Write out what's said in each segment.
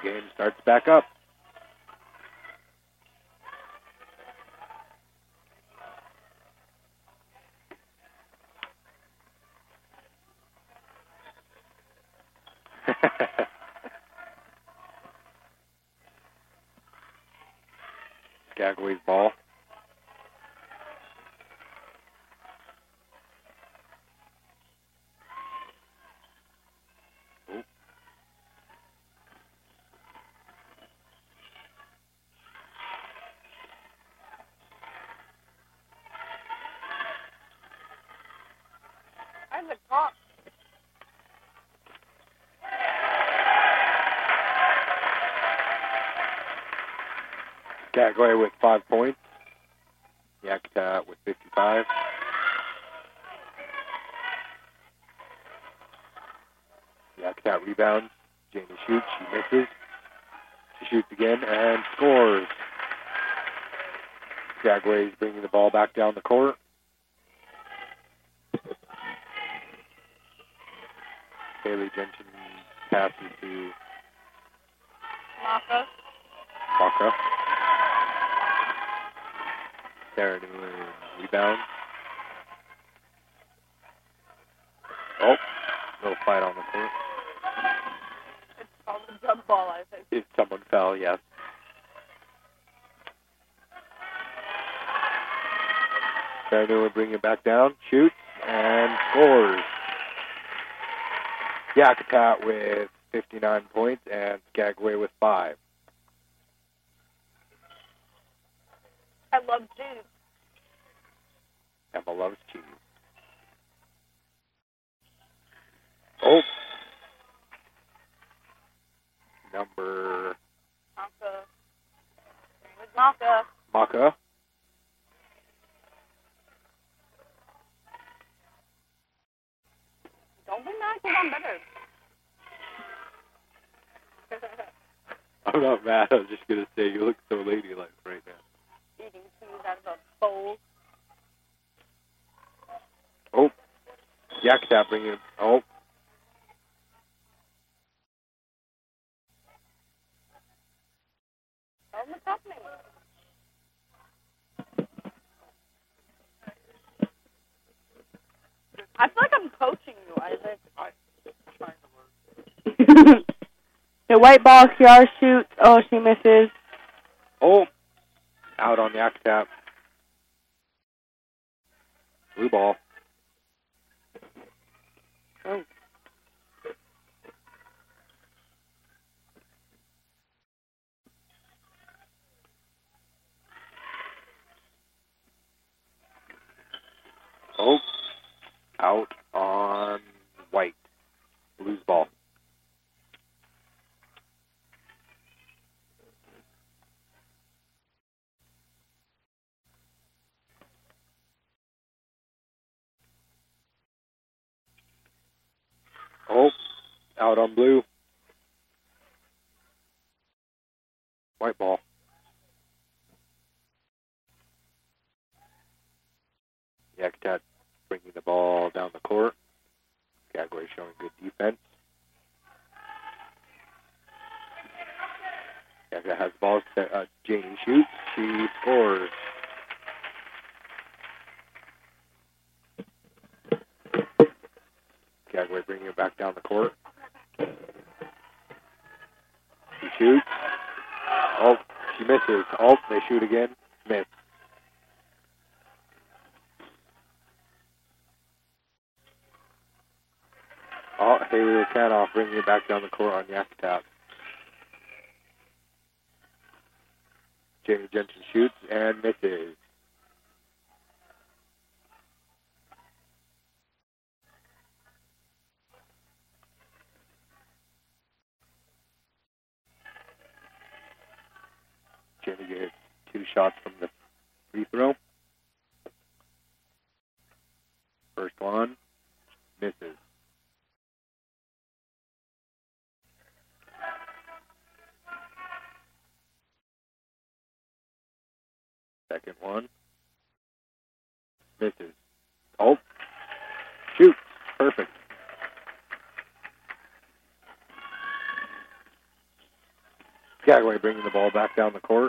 game starts back up. Skagway's ball. I'm the top. Skagway with 5 points. Yakutat with 55. Yakutat rebounds. Jamie shoots. She misses. She shoots again and scores. Skagway's bringing the ball back down the court. Haley Jensen passes to Maka. Sarah Newland rebounds. Oh, little fight on the court. It's called a jump ball, I think. If someone fell, yes. Sarah Newland bringing it back down, shoots, and scores. Yakutat with 59 points and Skagway with 5. I love cheese. Emma loves cheese. Oh. Number... Maka. Don't be mad because I'm better. I'm not mad. I was just going to say you look so ladylike right now. Eating cheese out of a bowl. Oh. Yakutat bringing it. Oh. What's happening? I feel like I'm coaching you, Isaac. The white ball, Kiara shoots. Oh, she misses. Oh. Out on Yakutat. Blue ball. Oh. Oh. Out on white. Blue's ball. Oh, out on blue. White ball. Yakutat bringing the ball down the court. Skagway showing good defense. Yakutat has the ball. Janie shoots. She scores. Skagway bringing it back down the court. She shoots. Oh, she misses. Oh, they shoot again. Miss. Oh, Haley Canoff bringing it back down the court on Yakutat. Jamie Jensen shoots and misses. Jamie gets 2 shots from the free throw. First one, misses. Second one, misses. Oh, shoot, perfect. Skagway bringing the ball back down the court.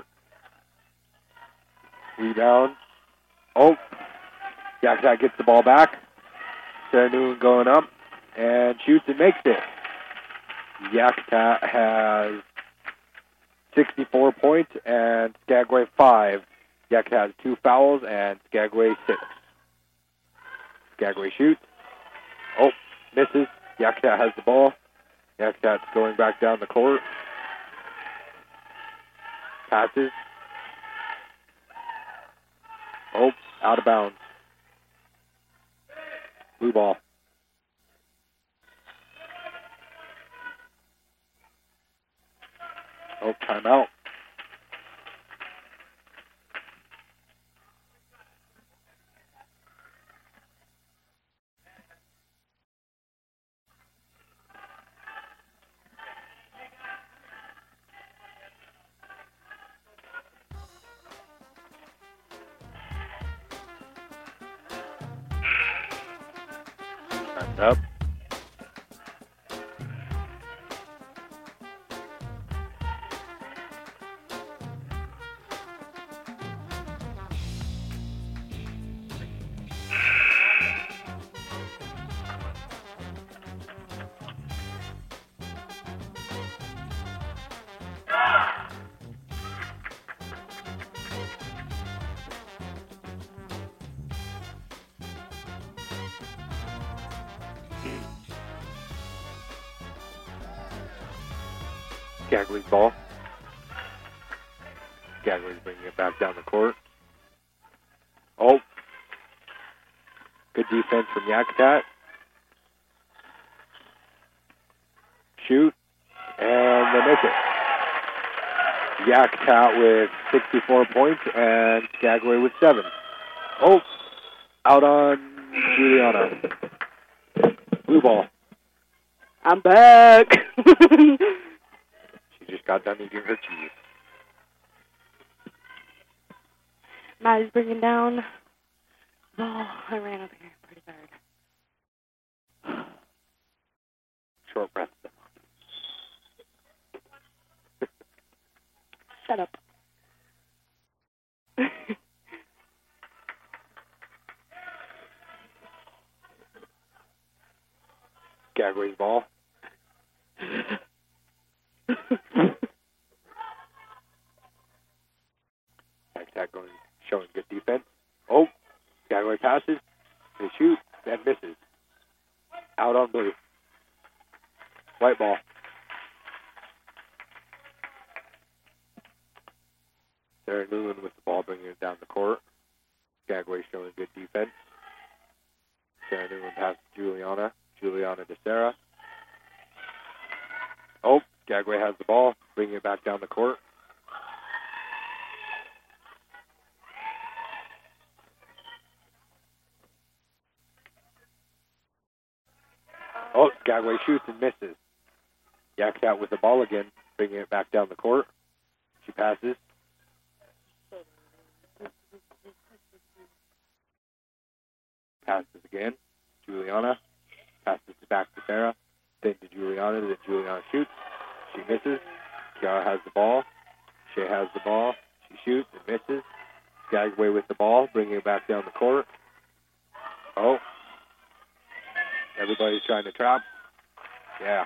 Rebound. Oh, Yakutat gets the ball back. Sarah Newland going up and shoots and makes it. Yakutat has 64 points and Skagway 5. Yakutat has 2 fouls and Skagway 6. Skagway shoots. Oh, misses. Yakutat has the ball. Yakutat's going back down the court. Passes. Oh, out of bounds. Blue ball. Oh, timeout. Time's up. Skagway's ball. Skagway's bringing it back down the court. Oh. Good defense from Yakutat. Shoot. And they make it. Yakutat with 64 points and Skagway with 7. Oh. Out on Juliana. Blue ball. I'm back. She just got done eating her cheese. Maddie's bringing down. Oh, I ran up here pretty hard. Short breath. Shut up. Skagway's ball. Yakutat going, showing good defense. Oh, Skagway passes. They shoot and misses. Out on blue. White ball. Sarah Newland with the ball, bringing it down the court. Skagway showing good defense. Sarah Newland passes to Juliana. Juliana to Sarah. Oh, Skagway has the ball, bringing it back down the court. Oh, Skagway shoots and misses. Yakutat with the ball again, bringing it back down the court. She passes. Passes again. Juliana. Passes it back to Sarah. Then to Juliana. Then Juliana shoots. She misses. Kiara has the ball. Shea has the ball. She shoots and misses. Skagway with the ball, bringing it back down the court. Oh. Everybody's trying to trap. Yeah.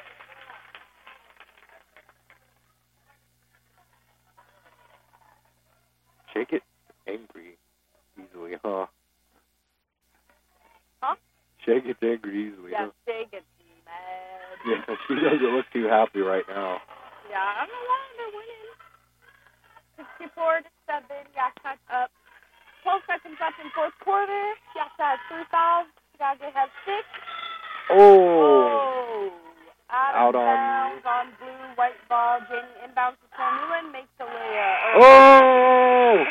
Shake it angry easily, huh? Huh? Shake it angry easily, Yeah, huh? Shay gets mad. Yeah, she doesn't look too happy right now. Yeah, I don't know why they're winning. 64-7, Yakutat up. 12 seconds left in fourth quarter. Yakutat has 3 fouls. Skagway has 6. Oh! Out Out of on- bounds on blue, white ball. Jamie inbounds to Sarah Newland, makes the layup. Oh!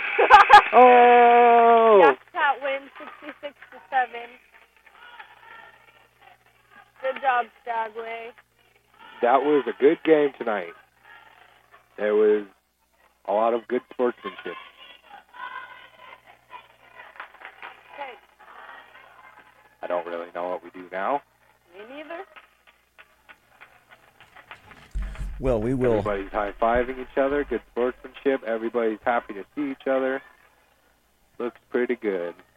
Oh! Yakutat wins 66-7. Good job, Skagway. That was a good game tonight. There was a lot of good sportsmanship. Okay, I don't really know what we do now. me neither. Well, we will. Everybody's high-fiving each other. Good sportsmanship. Everybody's happy to see each other. Looks pretty good.